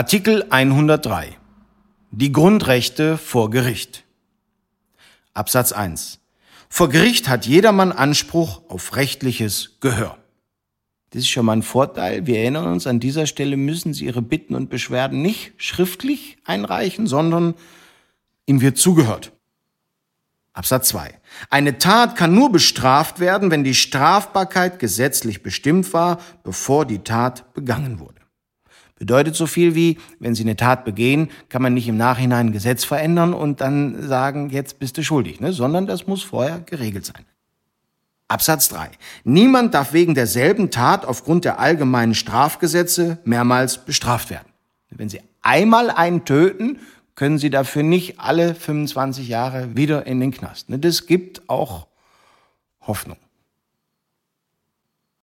Artikel 103. Die Grundrechte vor Gericht. Absatz 1. Vor Gericht hat jedermann Anspruch auf rechtliches Gehör. Das ist schon mal ein Vorteil. Wir erinnern uns, an dieser Stelle müssen Sie Ihre Bitten und Beschwerden nicht schriftlich einreichen, sondern Ihnen wird zugehört. Absatz 2. Eine Tat kann nur bestraft werden, wenn die Strafbarkeit gesetzlich bestimmt war, bevor die Tat begangen wurde. Bedeutet so viel wie, wenn Sie eine Tat begehen, kann man nicht im Nachhinein ein Gesetz verändern und dann sagen, jetzt bist du schuldig, sondern das muss vorher geregelt sein. Absatz 3. Niemand darf wegen derselben Tat aufgrund der allgemeinen Strafgesetze mehrmals bestraft werden. Wenn Sie einmal einen töten, können Sie dafür nicht alle 25 Jahre wieder in den Knast. Das gibt auch Hoffnung.